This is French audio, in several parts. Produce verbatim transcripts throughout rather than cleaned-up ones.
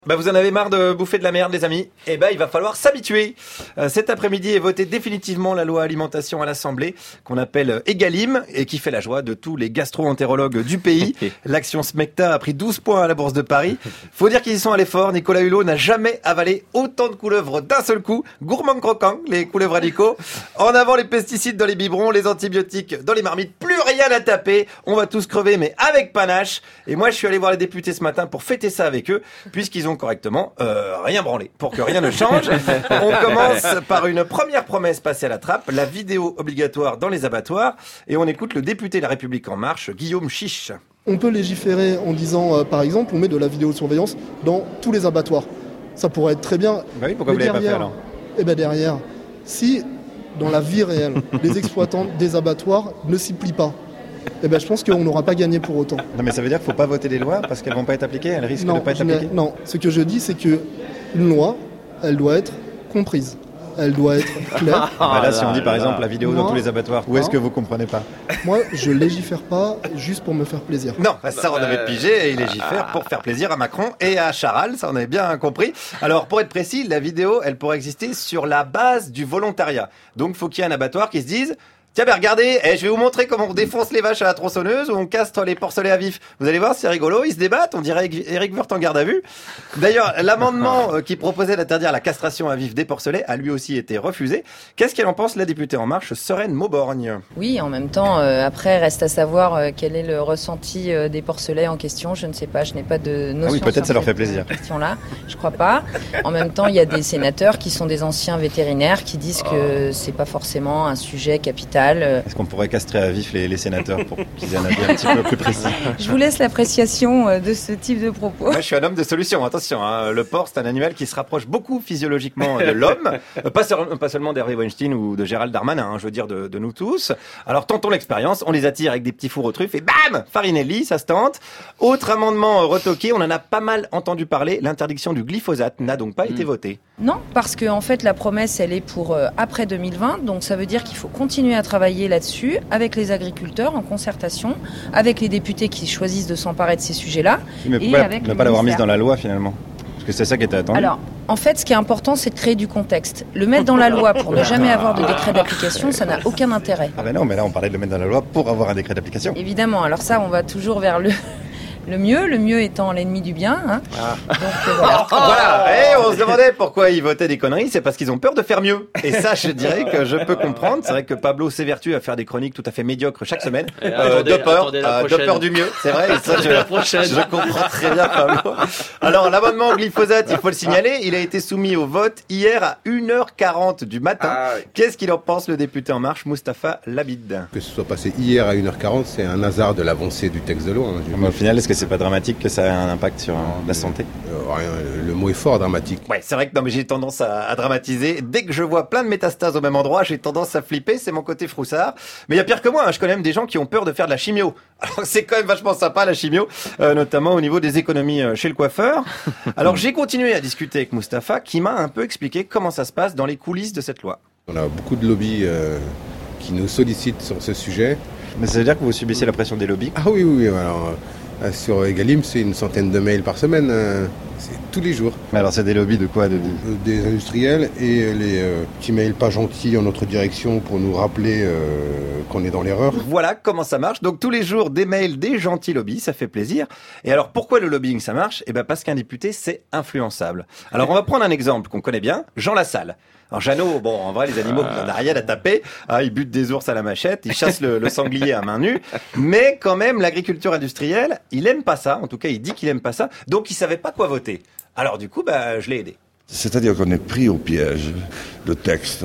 Bah vous en avez marre de bouffer de la merde les amis? Eh ben il va falloir s'habituer. Euh, cet après-midi est votée définitivement la loi alimentation à l'Assemblée qu'on appelle Egalim et qui fait la joie de tous les gastro-entérologues du pays. L'action Smecta a pris douze points à la Bourse de Paris. Faut dire qu'ils y sont allés fort. Nicolas Hulot n'a jamais avalé autant de couleuvres d'un seul coup. Gourmand croquant, les couleuvres radicaux. En avant les pesticides dans les biberons, les antibiotiques dans les marmites. Plus rien à taper. On va tous crever mais avec panache. Et moi je suis allé voir les députés ce matin pour fêter ça avec eux puisqu'ils ont correctement euh, rien branlé pour que rien ne change. On commence par une première promesse passée à la trappe, la vidéo obligatoire dans les abattoirs, et on écoute le député La République En Marche, Guillaume Chiche. On peut légiférer en disant, euh, par exemple, on met de la vidéosurveillance dans tous les abattoirs. Ça pourrait être très bien. Bah oui, pourquoi Mais vous l'avez pas fait alors? Eh bien derrière, si dans la vie réelle, les exploitants des abattoirs ne s'y plient pas, eh ben, je pense qu'on n'aura pas gagné pour autant. Non mais ça veut dire qu'il ne faut pas voter des lois parce qu'elles ne vont pas être appliquées, elles risquent non, de ne pas être appliquées? Non, ce que je dis c'est qu'une loi, elle doit être comprise. Elle doit être claire. Bah là si on dit par exemple la vidéo Moi, dans tous les abattoirs, où est-ce que vous ne comprenez pas? Moi je légifère pas juste pour me faire plaisir. Non, ça on avait pigé et il légifère pour faire plaisir à Macron et à Charal, ça on avait bien compris. Alors pour être précis, la vidéo elle pourrait exister sur la base du volontariat. Donc faut qu'il y ait un abattoir qui se dise: tiens, ben regardez, eh, je vais vous montrer comment on défonce les vaches à la tronçonneuse ou on castre les porcelets à vif. Vous allez voir, c'est rigolo, ils se débattent, on dirait Éric Woerth en garde à vue. D'ailleurs, l'amendement euh, qui proposait d'interdire la castration à vif des porcelets a lui aussi été refusé. Qu'est-ce qu'elle en pense, la députée En Marche, Sereine Mauborgne? Oui, en même temps, euh, après, reste à savoir euh, quel est le ressenti euh, des porcelets en question. Je ne sais pas, je n'ai pas de notion. Ah oui, peut-être ça leur fait cette, plaisir. Euh, question-là. Je crois pas. En même temps, il y a des sénateurs qui sont des anciens vétérinaires qui disent que c'est pas forcément un sujet capital. Est-ce qu'on pourrait castrer à vif les, les sénateurs pour qu'ils aient un avis un petit peu plus précis? Je vous laisse l'appréciation de ce type de propos. Moi, je suis un homme de solution, attention. Hein. Le porc, c'est un animal qui se rapproche beaucoup physiologiquement de l'homme. Pas, sur, pas seulement d'Hervé Weinstein ou de Gérald Darmanin, hein, je veux dire de, de nous tous. Alors, tentons l'expérience. On les attire avec des petits fours aux truffes et bam, Farinelli, ça se tente. Autre amendement retoqué, on en a pas mal entendu parler. L'interdiction du glyphosate n'a donc pas mmh. été votée. Non, parce que en fait, la promesse, elle est pour euh, après deux mille vingt. Donc, ça veut dire qu'il faut continuer à travailler là-dessus, avec les agriculteurs, en concertation, avec les députés qui choisissent de s'emparer de ces sujets-là. Mais pourquoi et avec ne pas l'avoir mise dans la loi, finalement? Parce que c'est ça qui était attendu. Alors, en fait, ce qui est important, c'est de créer du contexte. Le mettre dans la loi pour ne jamais avoir de décret d'application, ça n'a aucun intérêt. Ah ben non, mais là, on parlait de le mettre dans la loi pour avoir un décret d'application. Évidemment, alors ça, on va toujours vers le... Le mieux, le mieux étant l'ennemi du bien. Hein. Ah. Donc, euh, voilà. voilà. Et on se demandait pourquoi ils votaient des conneries. C'est parce qu'ils ont peur de faire mieux. Et ça, je dirais que je peux comprendre. C'est vrai que Pablo s'évertue à faire des chroniques tout à fait médiocres chaque semaine. Euh, attendez, de peur, euh, de peur du mieux. C'est vrai. Et ça, je, la prochaine. je comprends très bien Pablo. Alors, l'amendement au glyphosate, il faut le signaler, il a été soumis au vote hier à une heure quarante du matin. Ah, oui. Qu'est-ce qu'il en pense, le député En Marche, Moustapha Labid? Que ce soit passé hier à une heure quarante, c'est un hasard de l'avancée du texte de loi. Hein. Mais au final, est-ce que c'est pas dramatique que ça ait un impact sur euh, la santé? euh, rien, Le mot est fort, dramatique. Ouais, c'est vrai que non, mais j'ai tendance à, à dramatiser. Dès que je vois plein de métastases au même endroit, j'ai tendance à flipper. C'est mon côté froussard. Mais il y a pire que moi. Hein. Je connais même des gens qui ont peur de faire de la chimio. Alors c'est quand même vachement sympa la chimio, euh, notamment au niveau des économies euh, chez le coiffeur. Alors j'ai continué à discuter avec Moustapha, qui m'a un peu expliqué comment ça se passe dans les coulisses de cette loi. On a beaucoup de lobbies euh, qui nous sollicitent sur ce sujet. Mais ça veut dire que vous subissez la pression des lobbies? Ah oui, oui, oui. Alors, euh, sur Egalim, c'est une centaine de mails par semaine. Euh, c'est tous les jours. Mais alors c'est des lobbies de quoi de... Des industriels et les euh, petits mails pas gentils en notre direction pour nous rappeler euh, qu'on est dans l'erreur. Voilà comment ça marche. Donc tous les jours, des mails, des gentils lobbies, ça fait plaisir. Et alors pourquoi le lobbying ça marche? Eh ben parce qu'un député, c'est influençable. Alors on va prendre un exemple qu'on connaît bien, Jean Lassalle. Alors Jeannot, bon, en vrai, les animaux, on n'a rien à taper. Ah, ils butent des ours à la machette, ils chassent le, le sanglier à main nue. Mais quand même, l'agriculture industrielle, il aime pas ça. En tout cas, il dit qu'il aime pas ça. Donc, il savait pas quoi voter. Alors du coup, bah, je l'ai aidé. C'est-à-dire qu'on est pris au piège de textes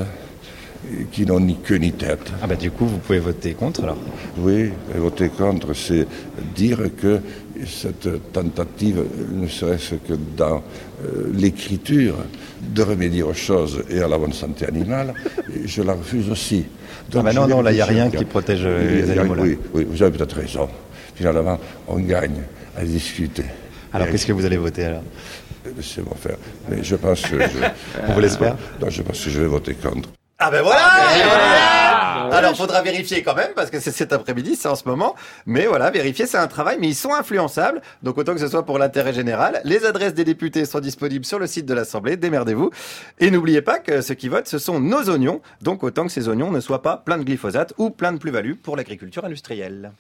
qui n'ont ni queue ni tête. Ah bah du coup, vous pouvez voter contre alors? Oui, et voter contre, c'est dire que cette tentative, ne serait-ce que dans euh, l'écriture, de remédier aux choses et à la bonne santé animale, je la refuse aussi. Donc, ah bah non, non, là, il n'y a rien qui protège les, les animaux. Oui, oui, vous avez peut-être raison. Finalement, on gagne à discuter. Alors, et qu'est-ce que vous allez voter alors? C'est mon frère. Mais je pense que je... On vous laisse faire? Non, je pense que je vais voter contre. Ah ben voilà, ah ben voilà. Ah, alors faudra vérifier quand même parce que c'est cet après-midi, c'est en ce moment. Mais voilà, vérifier c'est un travail, mais ils sont influençables. Donc autant que ce soit pour l'intérêt général. Les adresses des députés sont disponibles sur le site de l'Assemblée. Démerdez-vous. Et n'oubliez pas que ceux qui votent, ce sont nos oignons. Donc autant que ces oignons ne soient pas plein de glyphosate ou plein de plus-value pour l'agriculture industrielle.